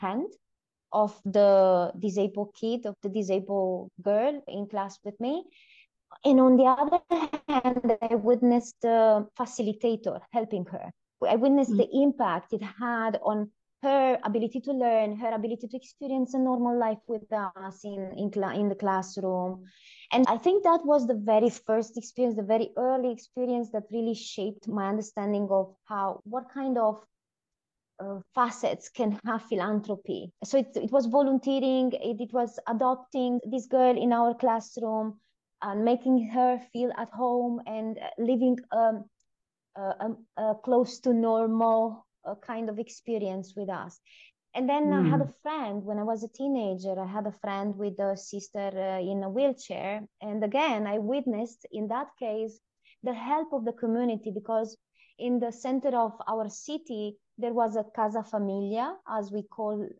hand of the disabled kid, of the disabled girl in class with me. And on the other hand, I witnessed the facilitator helping her. I witnessed the impact it had on her ability to learn, her ability to experience a normal life with us in the classroom. And I think that was the very first experience, the very early experience that really shaped my understanding of what kind of facets can have philanthropy. So it was volunteering, it was adopting this girl in our classroom and making her feel at home and living close to normal kind of experience with us. And then I had a friend when I was a teenager. I had a friend with a sister in a wheelchair. And again, I witnessed in that case the help of the community, because in the center of our city, there was a Casa Familia, as we call